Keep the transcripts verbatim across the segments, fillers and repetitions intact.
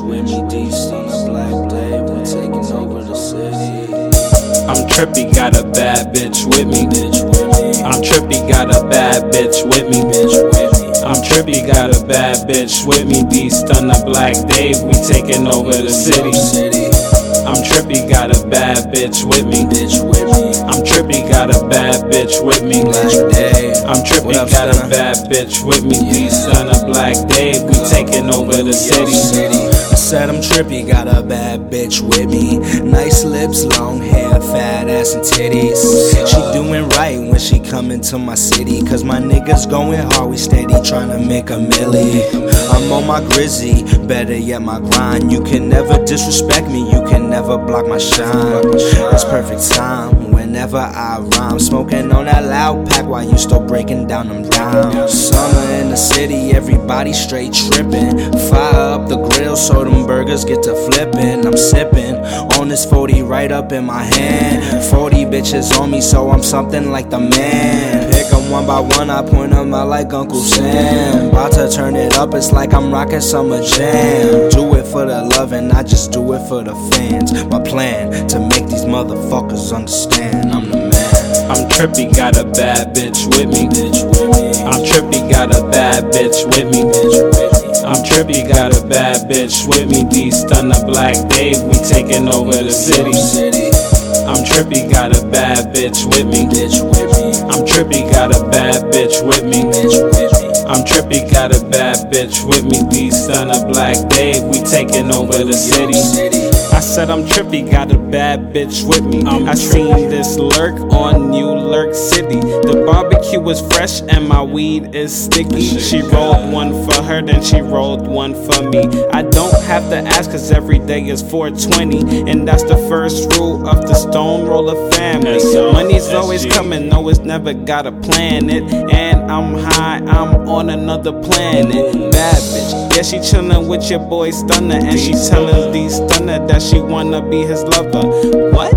with me, D C on a black day, we taking over the city. I'm trippy, got a bad bitch with me. I'm trippy, got a bad bitch with me. I'm trippy, got a bad bitch with me. Beast on a black day, we taking over the city. I'm trippy, got a bad bitch with me. I'm trippy, got a bad bitch with me. I'm trippy, got a bad bitch with me. Beast on a black day, we taking over the city. I said I'm trippy, got a bad bitch with me. Nice lips, long hair, fat ass and titties. She doing right when she come into my city, cause my niggas going hard, we steady tryna make a milli. I'm on my grizzy, better yet my grind. You can never disrespect me, you can never block my shine. It's perfect time whenever I rhyme, smoking on that loud pack while you still breaking down them dimes. Summer in the city, everybody straight tripping. Fire up the grill so them burgers get to flipping. I'm sipping on this forty right up in my hand. Forty bitches on me, so I'm something like the man. Pick them one by one, I point them out like Uncle Sam. About to turn it up, it's like I'm rocking Summer Jam. Do it for the love and I just do it for the fans. My plan to make these motherfuckers understand I'm the man. I'm trippy, got a bad bitch with me. I'm trippy, got a bad bitch with me. I'm trippy, got a bad bitch with me. Beast on a black day, we taking over the city. I'm trippy, got a bad bitch with me. I'm trippy, got a bad bitch with me. I'm trippy, got a bad bitch with me. Beast on a black day, we taking over the city. I said I'm trippy, got a bad bitch with me. I seen this lurk on New Lurk City. The barbecue was fresh and my weed is sticky. She rolled one for her, then she rolled one for me. I don't have to ask cause every day is four twenty, and that's the first rule of the Stone Roller family. Money's always coming, no it's never gotta plan it. And I'm high, I'm on another planet. Bad bitch, yeah she chillin' with your boy Stunner, and she tellin' these Stunner that she wanna be his lover. What?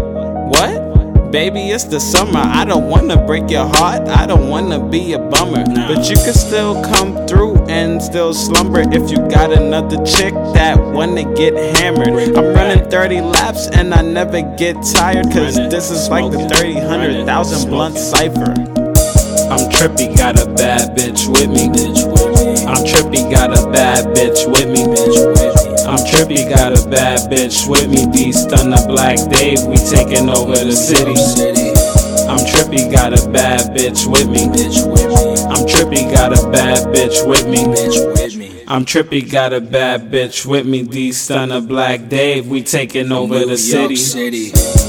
What? Baby, it's the summer. I don't wanna break your heart, I don't wanna be a bummer. But you can still come through and still slumber if you got another chick that wanna get hammered. I'm running thirty laps and I never get tired, cause this is like the thirty, hundred thousand blunt cipher. I'm trippy, got a bad bitch with me. I'm trippy, got a bad bitch with me. I'm trippy, got a bad bitch with me. Beast on a black day, we taking over the city. I'm trippy, got a bad bitch with me. I'm trippy, got a bad bitch with me. I'm trippy, got a bad bitch with me. Beast on a black day, we taking over the city.